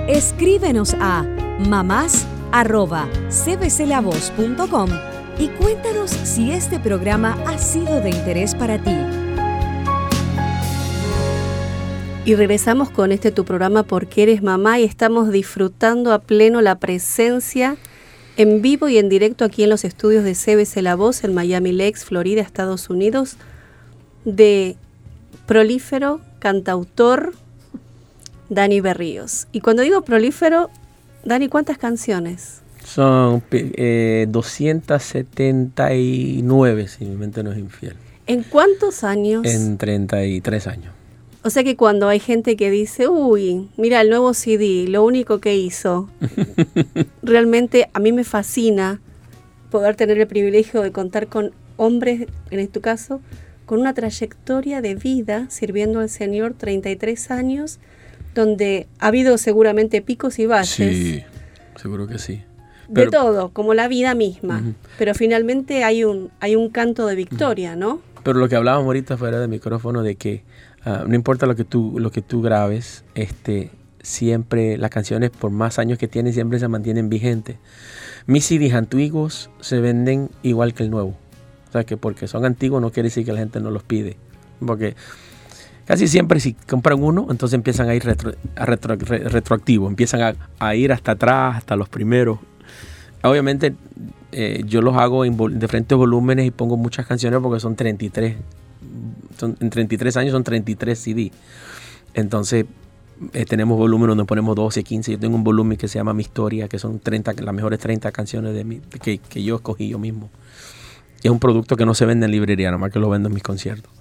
Escríbenos a mamás@cbclavoz.com y cuéntanos si este programa ha sido de interés para ti. Y regresamos con tu programa Porque eres mamá, y estamos disfrutando a pleno la presencia en vivo y en directo aquí en los estudios de CBC La Voz en Miami Lakes, Florida, Estados Unidos, de prolífero cantautor Dani Berríos. Y cuando digo prolífero, Dani, ¿cuántas canciones? Son 279, si mi mente no es infiel. ¿En cuántos años? En 33 años. O sea que cuando hay gente que dice, uy, mira el nuevo CD, lo único que hizo, realmente a mí me fascina poder tener el privilegio de contar con hombres, en tu caso, con una trayectoria de vida sirviendo al Señor, 33 años, donde ha habido seguramente picos y valles. Sí, seguro que sí. De todo, como la vida misma. Pero finalmente hay un canto de victoria, ¿no? Pero lo que hablábamos ahorita fuera del micrófono, de que no importa lo que tú grabes, siempre las canciones, por más años que tienen, siempre se mantienen vigentes. Mis CDs antiguos se venden igual que el nuevo. O sea, que porque son antiguos no quiere decir que la gente no los pide. Porque casi siempre si compran uno, entonces empiezan a ir retroactivo. Empiezan a ir hasta atrás, hasta los primeros. Obviamente yo los hago en diferentes volúmenes y pongo muchas canciones porque son 33. En 33 años son 33 CD. Entonces tenemos volúmenes donde ponemos 12, 15. Yo tengo un volumen que se llama Mi Historia, que son las mejores 30 canciones que yo escogí yo mismo. Y es un producto que no se vende en librería, nada más que lo vendo en mis conciertos.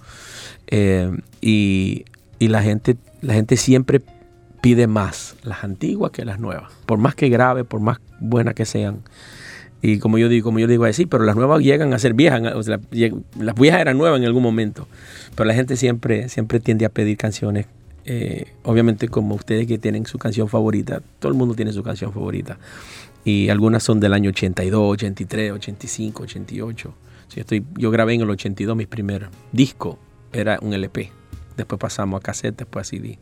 Y la gente siempre pide más las antiguas que las nuevas. Por más que grabe, por más buenas que sean. Y como yo digo así, pero las nuevas llegan a ser viejas. O sea, las viejas eran nuevas en algún momento. Pero la gente siempre tiende a pedir canciones. Obviamente, como ustedes que tienen su canción favorita, todo el mundo tiene su canción favorita. Y algunas son del año 82, 83, 85, 88. Yo grabé en el 82 mis primeros discos. Era un LP. Después pasamos a cassette, después a CD.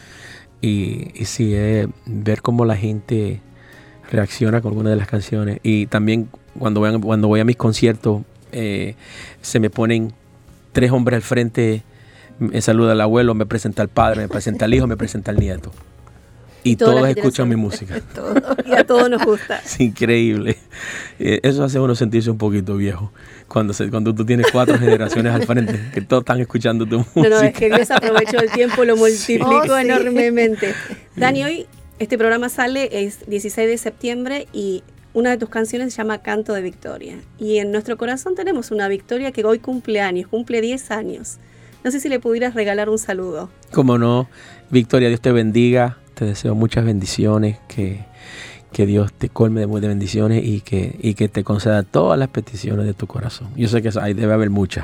Y sí, ver cómo la gente reacciona con alguna de las canciones. Y también cuando voy a mis conciertos, se me ponen 3 hombres al frente, me saluda el abuelo, me presenta al padre, me presenta al hijo, me presenta al nieto. Y todos escuchan mi música. Y a todos nos gusta. Es increíble. Eso hace uno sentirse un poquito viejo. Cuando tú tienes 4 generaciones al frente, que todos están escuchando tu música. No, es que Dios aprovechó el tiempo, lo multiplicó enormemente. Dani, hoy este programa sale, es 16 de septiembre, y una de tus canciones se llama Canto de Victoria. Y en nuestro corazón tenemos una Victoria que hoy cumple 10 años. No sé si le pudieras regalar un saludo. Cómo no. Victoria, Dios te bendiga. Te deseo muchas bendiciones, que Dios te colme de bendiciones y que te conceda todas las peticiones de tu corazón. Yo sé que ahí debe haber muchas,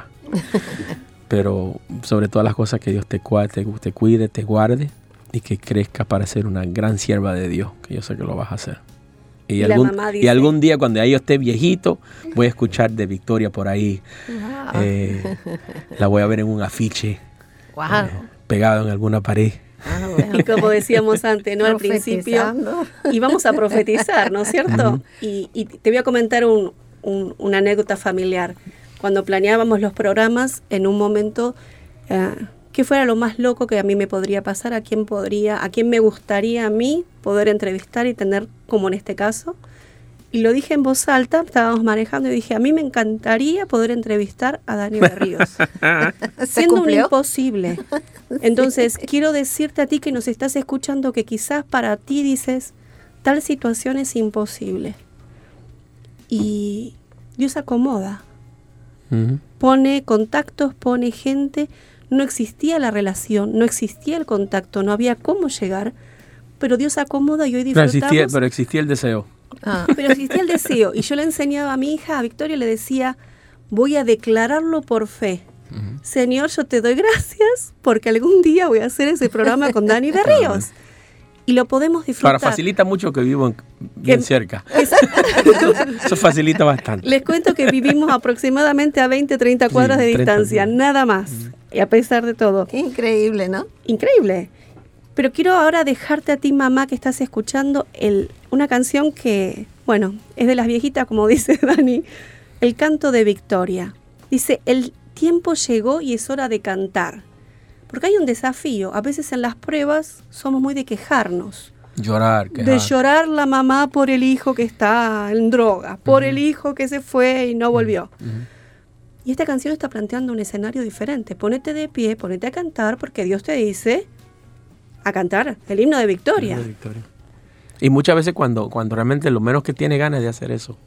pero sobre todas las cosas, que Dios te cuide, te guarde y que crezca para ser una gran sierva de Dios, que yo sé que lo vas a hacer. Y algún día, cuando yo esté viejito, voy a escuchar de Victoria por ahí. Wow. La voy a ver en un afiche, pegado en alguna pared. Bueno. Y como decíamos antes, ¿no? Al principio íbamos a profetizar, ¿no es cierto? Y te voy a comentar una anécdota familiar. Cuando planeábamos los programas, en un momento, ¿qué fuera lo más loco que a mí me podría pasar? ¿A quién me gustaría a mí poder entrevistar y tener, como en este caso? Y lo dije en voz alta, estábamos manejando y dije, a mí me encantaría poder entrevistar a Dani Berríos. Siendo un imposible. Entonces, quiero decirte a ti que nos estás escuchando que quizás para ti dices, tal situación es imposible. Y Dios acomoda. Pone contactos, pone gente. No existía la relación, no existía el contacto, no había cómo llegar. Pero Dios acomoda y hoy disfrutamos. Pero existía el deseo. Pero existía el deseo. Y yo le enseñaba a mi hija, a Victoria, le decía, voy a declararlo por fe. Señor, yo te doy gracias porque algún día voy a hacer ese programa con Dani Berríos. Y lo podemos disfrutar. Ahora facilita mucho que vivo bien cerca. Eso facilita bastante. Les cuento que vivimos aproximadamente a 20, 30 cuadras de distancia, nada más. Y a pesar de todo. Qué increíble, ¿no? Increíble. Pero quiero ahora dejarte a ti, mamá, que estás escuchando una canción que, bueno, es de las viejitas, como dice Dani, el canto de victoria. Dice, el tiempo llegó y es hora de cantar. Porque hay un desafío. A veces en las pruebas somos muy de quejarnos. Llorar. De llorar la mamá por el hijo que está en droga, por el hijo que se fue y no volvió. Y esta canción está planteando un escenario diferente. Ponete de pie, ponete a cantar, porque Dios te dice a cantar el himno de victoria. Y muchas veces cuando realmente lo menos que tiene ganas de hacer eso,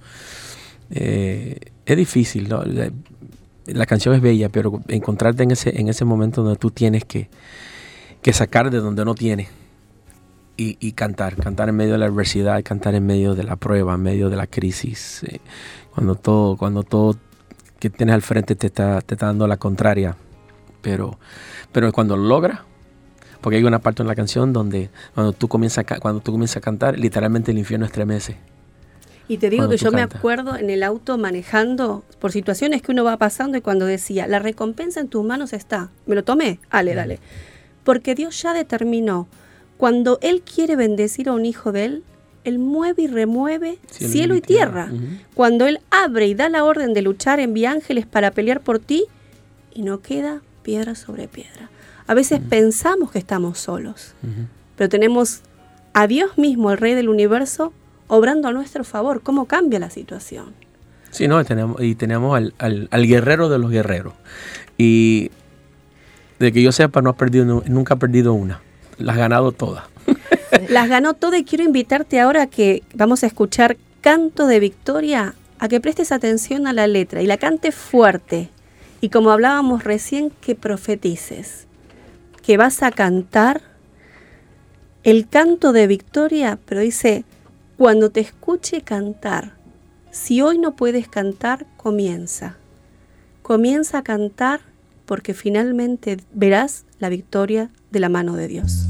es difícil, ¿no? La canción es bella, pero encontrarte en ese momento donde tú tienes que sacar de donde no tienes y cantar en medio de la adversidad, cantar en medio de la prueba, en medio de la crisis, cuando todo que tienes al frente te está dando la contraria, pero cuando lo logras, porque hay una parte en la canción donde cuando tú comienzas a cantar, literalmente el infierno estremece. Y te digo que yo me acuerdo en el auto manejando por situaciones que uno va pasando y cuando decía, la recompensa en tus manos está. Me lo tomé, dale. Porque Dios ya determinó, cuando Él quiere bendecir a un hijo de Él, Él mueve y remueve cielo y tierra. Cuando Él abre y da la orden de luchar, envía ángeles para pelear por ti y no queda piedra sobre piedra. A veces pensamos que estamos solos, pero tenemos a Dios mismo, el Rey del Universo, obrando a nuestro favor. ¿Cómo cambia la situación? Sí, no, tenemos al guerrero de los guerreros. Y de que yo sepa, nunca ha perdido una. Las ha ganado todas. Las ganó todas y quiero invitarte ahora que vamos a escuchar Canto de Victoria, a que prestes atención a la letra y la cantes fuerte. Y como hablábamos recién, que profetices. Que vas a cantar el canto de victoria, pero dice, cuando te escuche cantar, si hoy no puedes cantar, comienza a cantar porque finalmente verás la victoria de la mano de Dios.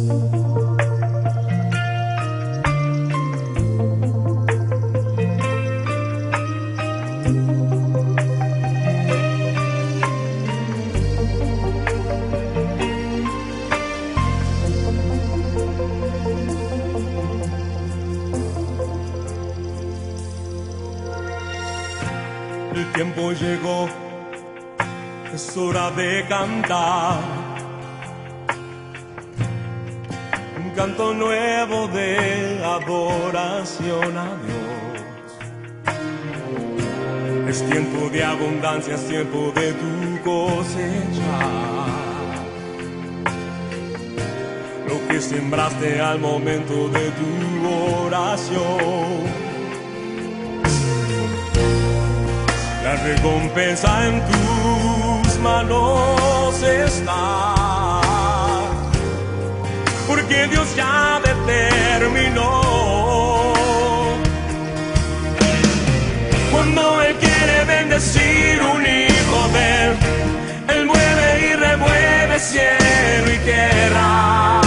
El tiempo llegó, es hora de cantar un canto nuevo de adoración a Dios. Es tiempo de abundancia, es tiempo de tu cosecha. Lo que sembraste al momento de tu oración. La recompensa en tus manos está, porque Dios ya determinó. Cuando Él quiere bendecir un hijo de Él, Él mueve y remueve cielo y tierra.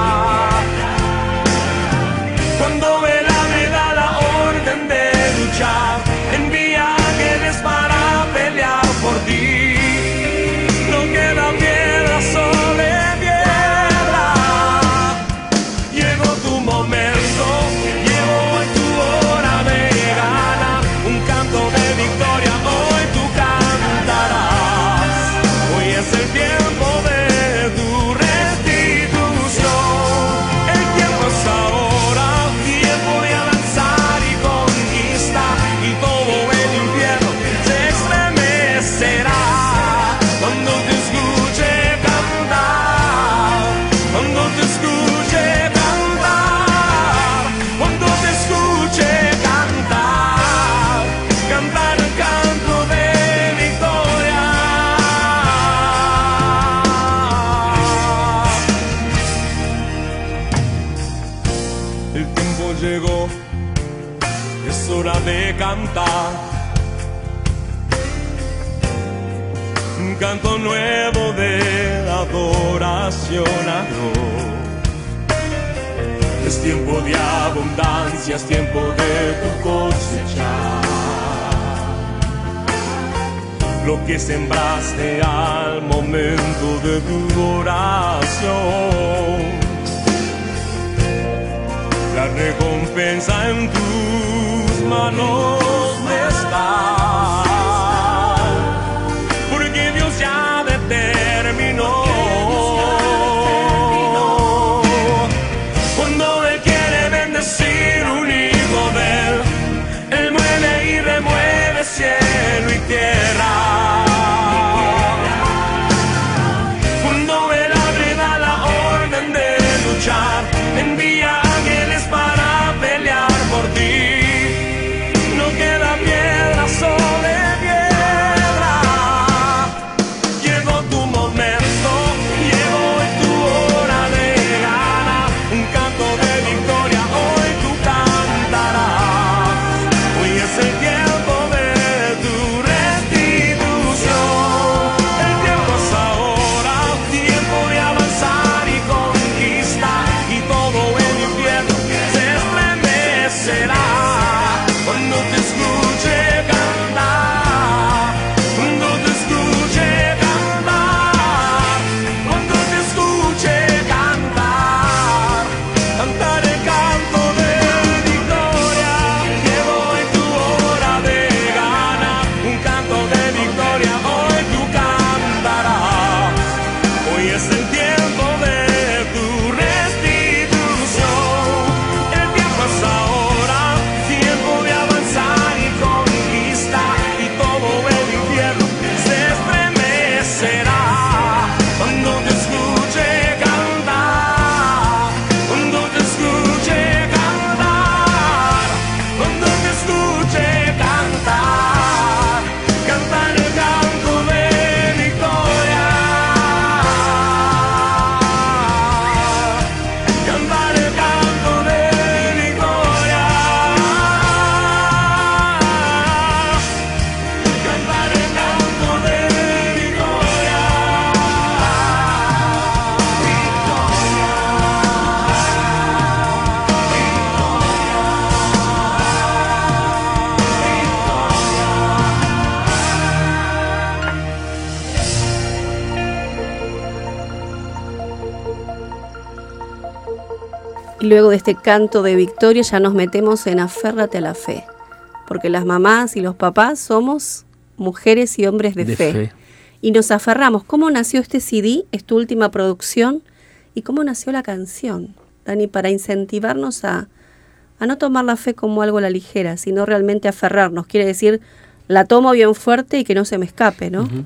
Cuando Él abre y da la orden de luchar, envía ángeles para pelear por ti. No queda piedra sobre piedra. Llegó tu momento, llegó tu hora de ganar un canto de victoria. Hoy tú cantarás. Hoy es el tiempo de tu restitución. El tiempo es ahora, tiempo de avanzar y conquistar, y todo el infierno se estremecerá cuando te escuche cantar, cuando te escuche cantar, cuando te escuche cantar, cantar el canto de victoria. El tiempo llegó, es hora de cantar un canto nuevo de adoración a Dios. Es tiempo de abundancia, es tiempo de tu cosecha. Lo que sembraste al momento de tu oración. la recompensa en tus manos está, porque Dios ya determinó. Cuando Él quiere bendecir un hijo de Él mueve y remueve cielo y tierra. Envía ángeles para pelear por ti. No queda piedra sobre piedra. Llegó tu momento, llegó tu hora de ganar. Un canto de victoria hoy tú cantarás. Hoy es el tiempo de tu restitución. El tiempo es ahora, tiempo de avanzar y conquistar. Y todo el infierno se estremecerá cuando te escuche cantar, cuando te escuche cantar, cuando te escuche cantar, cantar el canto de victoria. Llegó en tu hora de ganar, un canto de victoria hoy tú cantarás. Hoy es el tiempo de tu restitución. El tiempo es ahora, tiempo de avanzar y conquistar. Y todo el infierno se estremecerá cuando te escuche cantar, cuando te escuche cantar, cuando te escuche cantar, cantar el canto de victoria, cantar el canto de victoria, cantar el canto de victoria, Y luego de este canto de victoria ya nos metemos en aférrate a la fe, porque las mamás y los papás somos mujeres y hombres de fe. Y nos aferramos. ¿Cómo nació este CD? Es tu última producción. ¿Y cómo nació la canción, Dani? Para incentivarnos a no tomar la fe como algo a la ligera, sino realmente aferrarnos. Quiere decir, la tomo bien fuerte y que no se me escape, ¿no? Uh-huh.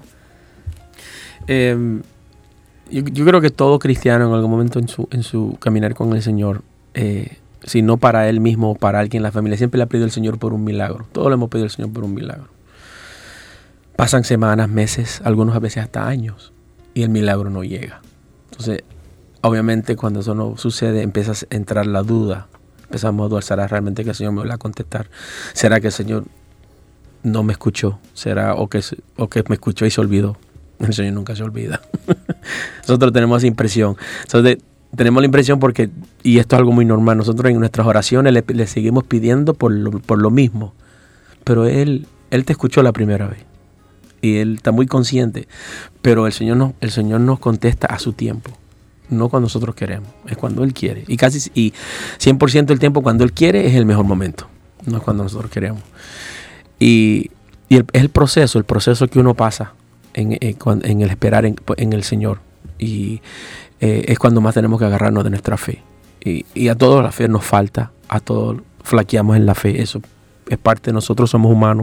Yo creo que todo cristiano en algún momento en su caminar con el Señor, si no para él mismo o para alguien en la familia, siempre le ha pedido al Señor por un milagro. Todos le hemos pedido al Señor por un milagro. Pasan semanas, meses, algunos a veces hasta años, y el milagro no llega. Entonces, obviamente cuando eso no sucede, empieza a entrar la duda. Empezamos a dudar, ¿será realmente que el Señor me va a contestar? ¿Será que el Señor no me escuchó? ¿Será o que me escuchó y se olvidó? El Señor nunca se olvida. Nosotros tenemos esa impresión. Entonces, tenemos la impresión porque, y esto es algo muy normal, nosotros en nuestras oraciones le seguimos pidiendo por lo mismo. Pero Él te escuchó la primera vez. Y Él está muy consciente. Pero el Señor nos contesta a su tiempo. No cuando nosotros queremos. Es cuando Él quiere. Y 100% del tiempo cuando Él quiere es el mejor momento. No es cuando nosotros queremos. Y es el proceso que uno pasa en el esperar en el Señor. Y es cuando más tenemos que agarrarnos de nuestra fe. Y a todos la fe nos falta. A todos flaqueamos en la fe. Eso es parte de nosotros, somos humanos.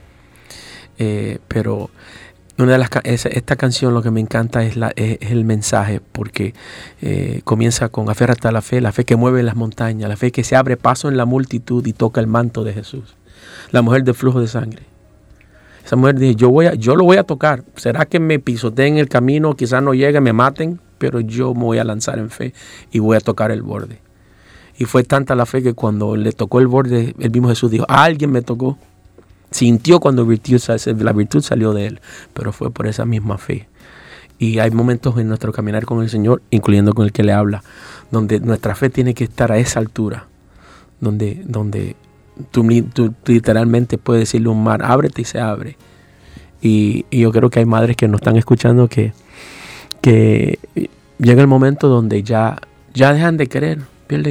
Pero esta canción lo que me encanta es el mensaje, porque comienza con aférrate a la fe que mueve las montañas, la fe que se abre paso en la multitud y toca el manto de Jesús. La mujer del flujo de sangre. Esa mujer dice, yo lo voy a tocar. ¿Será que me pisoteen el camino? Quizás no llegue, me maten, pero yo me voy a lanzar en fe y voy a tocar el borde. Y fue tanta la fe que cuando le tocó el borde, el mismo Jesús dijo, alguien me tocó. Sintió cuando la virtud salió de él, pero fue por esa misma fe. Y hay momentos en nuestro caminar con el Señor, incluyendo con el que le habla, donde nuestra fe tiene que estar a esa altura, donde tú literalmente puedes decirle a un mar, ábrete y se abre. Y yo creo que hay madres que nos están escuchando que llega el momento donde ya dejan de querer, pierden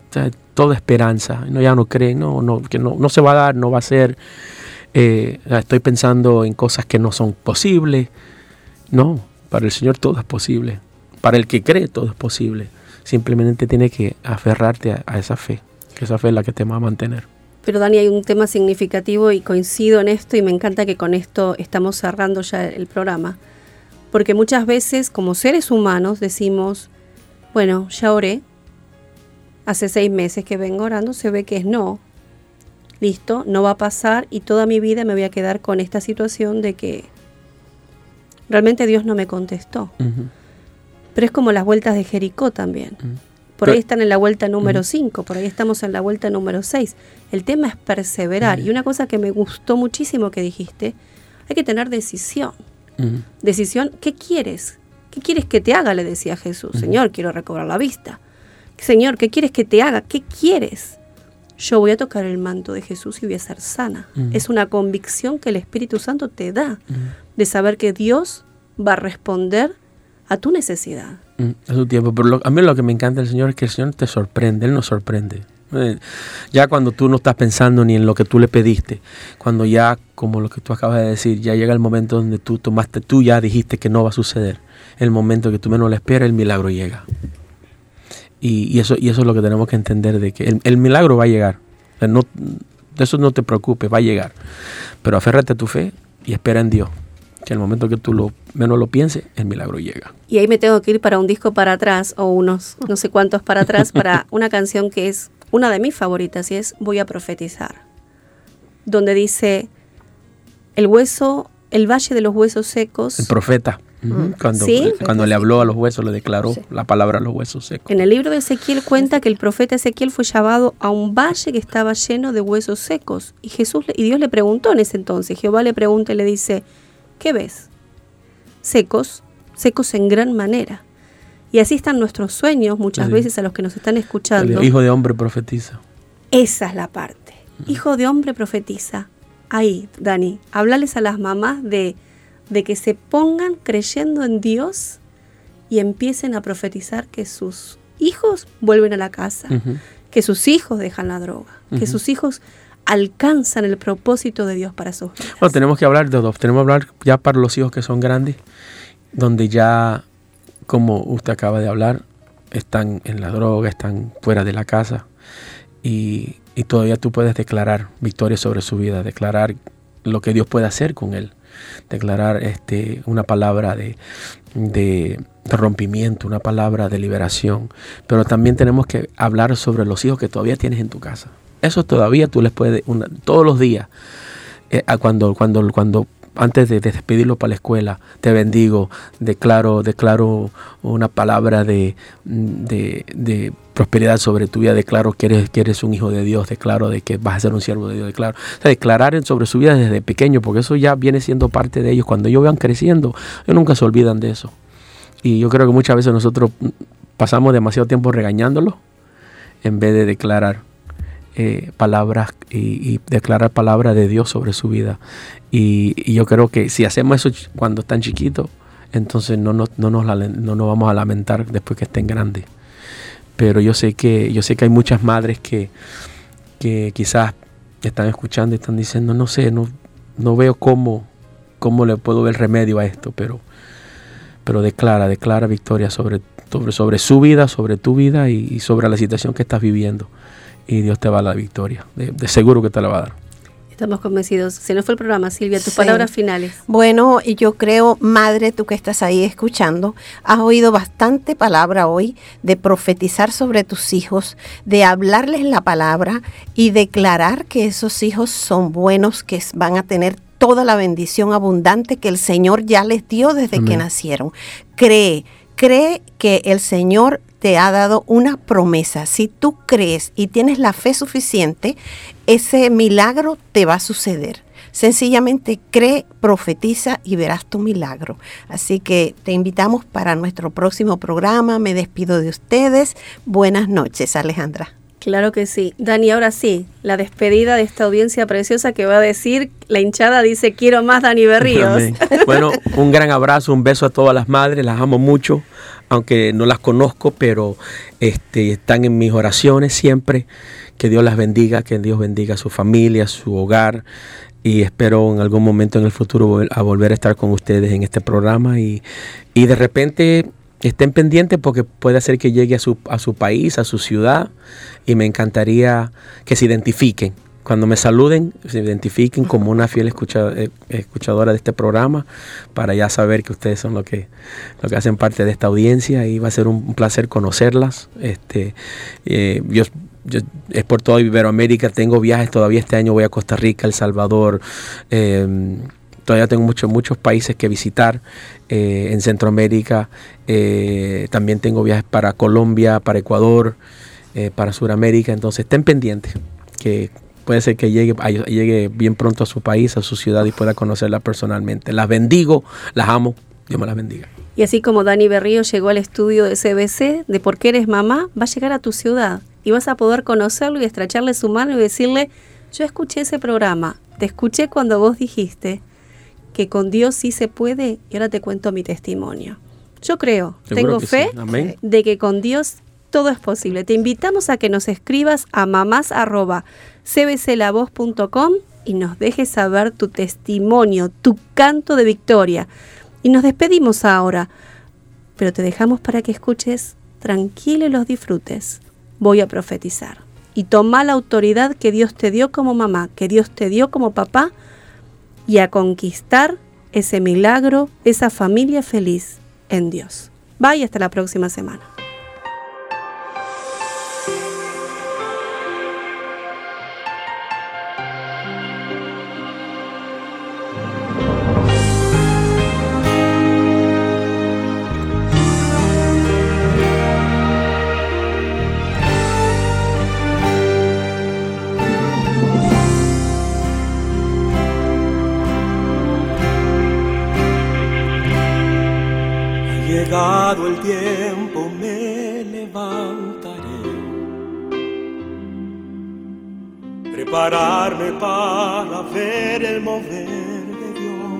toda esperanza. No, ya no creen, que no se va a dar, no va a ser. Estoy pensando en cosas que no son posibles. No, para el Señor todo es posible. Para el que cree todo es posible. Simplemente tienes que aferrarte a esa fe, que esa fe es la que te va a mantener. Pero Dani, hay un tema significativo y coincido en esto y me encanta que con esto estamos cerrando ya el programa. Porque muchas veces como seres humanos decimos, bueno, ya oré, hace 6 meses que vengo orando, se ve que es no. Listo, no va a pasar y toda mi vida me voy a quedar con esta situación de que realmente Dios no me contestó. Uh-huh. Pero es como las vueltas de Jericó también. Uh-huh. Por ahí están en la vuelta número 5, por ahí estamos en la vuelta número 6. El tema es perseverar. Uh-huh. Y una cosa que me gustó muchísimo que dijiste, hay que tener decisión. Uh-huh. Decisión, ¿qué quieres? ¿Qué quieres que te haga? Le decía Jesús. Uh-huh. Señor, quiero recobrar la vista. Señor, ¿qué quieres que te haga? ¿Qué quieres? Yo voy a tocar el manto de Jesús y voy a ser sana. Uh-huh. Es una convicción que el Espíritu Santo te da, de saber que Dios va a responder a tu necesidad. A su tiempo. Pero a mí lo que me encanta del Señor es que el Señor te sorprende, Él nos sorprende. Ya cuando tú no estás pensando ni en lo que tú le pediste, cuando ya, como lo que tú acabas de decir, ya llega el momento donde tú ya dijiste que no va a suceder. El momento que tú menos lo esperas, el milagro llega. Y eso es lo que tenemos que entender, de que el milagro va a llegar. De eso no te preocupes, va a llegar. Pero aférrate a tu fe y espera en Dios. Que el momento que tú menos lo pienses, el milagro llega. Y ahí me tengo que ir para un disco para atrás, o unos no sé cuántos para atrás, para una canción que es una de mis favoritas, y es Voy a profetizar. Donde dice, el valle de los huesos secos. El profeta. Cuando le habló a los huesos, le declaró la palabra a los huesos secos. En el libro de Ezequiel cuenta que el profeta Ezequiel fue llevado a un valle que estaba lleno de huesos secos. Y Dios le preguntó en ese entonces, Jehová le pregunta y le dice, ¿qué ves? Secos en gran manera. Y así están nuestros sueños muchas veces a los que nos están escuchando. El hijo de hombre profetiza. Esa es la parte. Hijo de hombre profetiza. Ahí, Dani, háblales a las mamás de que se pongan creyendo en Dios y empiecen a profetizar que sus hijos vuelven a la casa, que sus hijos dejan la droga, que sus hijos alcanzan el propósito de Dios para sus vidas. Bueno, tenemos que hablar de dos. Tenemos que hablar ya para los hijos que son grandes, donde ya, como usted acaba de hablar, están en la droga, están fuera de la casa y todavía tú puedes declarar victoria sobre su vida, declarar lo que Dios puede hacer con él, declarar una palabra de rompimiento, una palabra de liberación. Pero también tenemos que hablar sobre los hijos que todavía tienes en tu casa. Eso todavía tú les puedes, todos los días, cuando antes de despedirlo para la escuela, te bendigo, declaro una palabra de prosperidad sobre tu vida, declaro que eres un hijo de Dios, declaro de que vas a ser un siervo de Dios, declaro. O sea, declarar sobre su vida desde pequeño, porque eso ya viene siendo parte de ellos. Cuando ellos van creciendo, ellos nunca se olvidan de eso. Y yo creo que muchas veces nosotros pasamos demasiado tiempo regañándolos en vez de declarar palabras y declarar palabras de Dios sobre su vida. Y yo creo que si hacemos eso cuando están chiquitos, entonces no nos vamos a lamentar después que estén grandes. Pero yo sé que hay muchas madres que quizás están escuchando y están diciendo, no sé, no veo cómo le puedo ver remedio a esto, pero declara victoria sobre su vida, sobre tu vida y sobre la situación que estás viviendo. Y Dios te va a dar la victoria. De seguro que te la va a dar. Estamos convencidos. Se nos fue el programa, Silvia. Tus palabras finales. Bueno, y yo creo, madre, tú que estás ahí escuchando, has oído bastante palabra hoy de profetizar sobre tus hijos, de hablarles la palabra y declarar que esos hijos son buenos, que van a tener toda la bendición abundante que el Señor ya les dio desde Amén. Que nacieron. Cree que el Señor te ha dado una promesa. Si tú crees y tienes la fe suficiente, ese milagro te va a suceder. Sencillamente cree, profetiza y verás tu milagro. Así que te invitamos para nuestro próximo programa. Me despido de ustedes. Buenas noches, Alejandra. Claro que sí. Dani, ahora sí, la despedida de esta audiencia preciosa que va a decir, la hinchada dice, quiero más Dani Berríos. Amén. Bueno, un gran abrazo, un beso a todas las madres, las amo mucho, aunque no las conozco, pero están en mis oraciones siempre. Que Dios las bendiga, que Dios bendiga a su familia, su hogar, y espero en algún momento en el futuro a volver a estar con ustedes en este programa y de repente estén pendientes porque puede ser que llegue a su país, a su ciudad, y me encantaría que se identifiquen. Cuando me saluden, se identifiquen como una fiel escuchadora de este programa, para ya saber que ustedes son lo que hacen parte de esta audiencia, y va a ser un placer conocerlas. Yo es por toda Iberoamérica, tengo viajes todavía este año, voy a Costa Rica, El Salvador, todavía tengo muchos países que visitar en Centroamérica, también tengo viajes para Colombia, para Ecuador, para Sudamérica, entonces estén pendientes, que puede ser que llegue bien pronto a su país, a su ciudad, y pueda conocerla personalmente. Las bendigo, las amo, Dios me las bendiga. Y así como Dani Berríos llegó al estudio de CBC, de Por qué eres mamá, va a llegar a tu ciudad y vas a poder conocerlo y estrecharle su mano y decirle, yo escuché ese programa, te escuché cuando vos dijiste que con Dios sí se puede, y ahora te cuento mi testimonio. Yo creo, tengo fe de que con Dios todo es posible. Te invitamos a que nos escribas a mamás@cbclavoz.com y nos dejes saber tu testimonio, tu canto de victoria. Y nos despedimos ahora, pero te dejamos para que escuches tranquilo y los disfrutes. Voy a profetizar. Y toma la autoridad que Dios te dio como mamá, que Dios te dio como papá, y a conquistar ese milagro, esa familia feliz en Dios. Bye y hasta la próxima semana. Llegado el tiempo me levantaré, prepararme para ver el mover de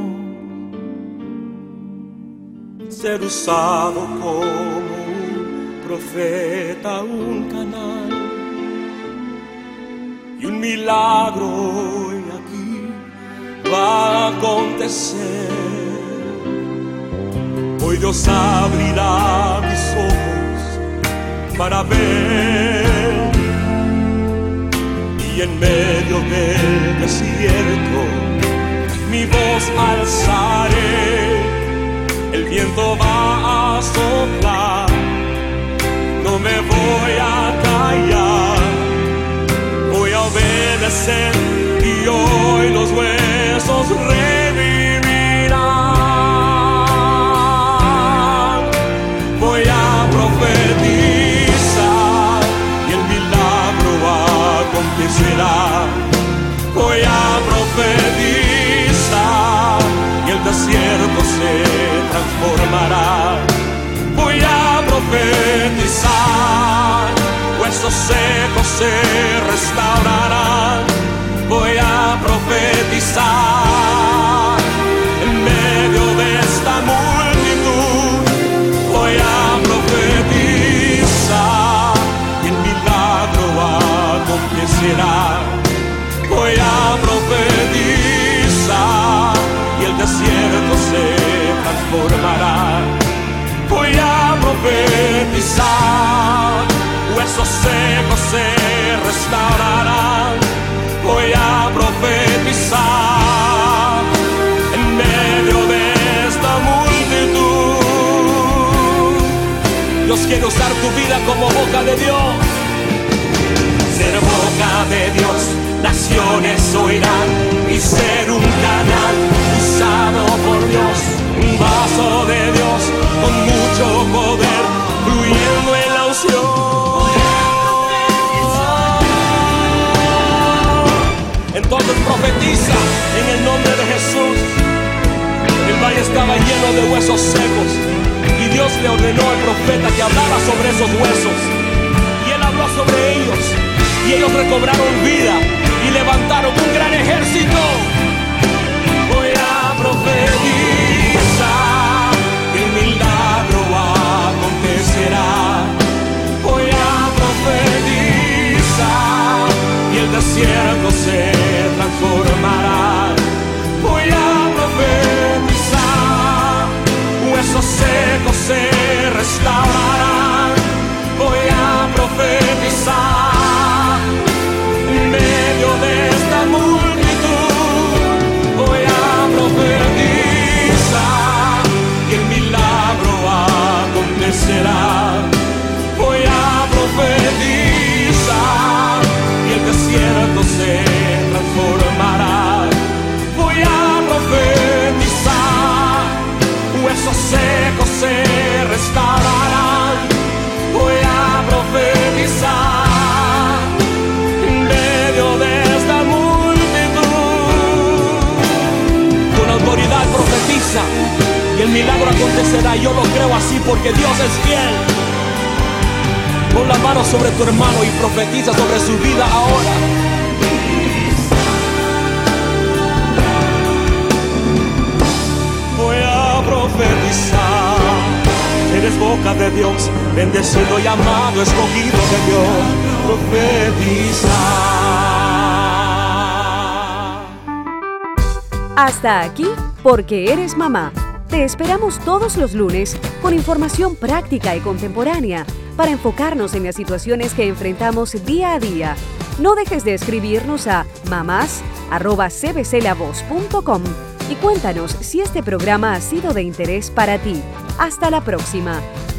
Dios, ser usado como un profeta, un canal y un milagro hoy aquí va a acontecer. Hoy Dios abrirá mis ojos para ver, y en medio del desierto mi voz alzaré. El viento va a soplar, no me voy a callar, voy a obedecer, y hoy los huesos revivirán. Voy a profetizar y el milagro acontecerá. Voy a profetizar y el desierto se transformará. Voy a profetizar, huesos secos se restaurarán. Voy a profetizar en medio de esta multitud. Voy a profetizar y el milagro acontecerá. Voy a profetizar y el desierto se transformará. Voy a profetizar, huesos secos se restaurarán. Voy a profetizar en medio de esta multitud. Dios quiere usar tu vida como boca de Dios. Ser boca de Dios, naciones oirán, y ser un canal usado por Dios, un vaso de Dios con mucho poder, fluyendo en la unción. Entonces profetiza en el nombre de Jesús. El valle estaba lleno de huesos secos, y Dios le ordenó al profeta que hablara sobre esos huesos, y él habló sobre ellos. y ellos recobraron vida y levantaron un gran ejército. Voy a profetizar que el milagro acontecerá. Voy a profetizar y el desierto se transformará. Voy a profetizar, huesos secos se restaurarán. Voy a profetizar en medio de esta multitud. Voy a profetizar que el milagro acontecerá. Voy a profetizar y el desierto se transformará. Voy a profetizar, huesos secos se restaurarán. Voy a profetizar en medio de esta multitud. Con autoridad profetiza y el milagro acontecerá. Yo lo creo así porque Dios es fiel. Pon la mano sobre tu hermano y profetiza sobre su vida ahora. Voy a profetizar. Eres boca de Dios, bendecido y amado, escogido de Dios. Profetizar. Hasta aquí, Porque Eres Mamá. Te esperamos todos los lunes con información práctica y contemporánea para enfocarnos en las situaciones que enfrentamos día a día. No dejes de escribirnos a mamás@cbclavoz.com y cuéntanos si este programa ha sido de interés para ti. Hasta la próxima.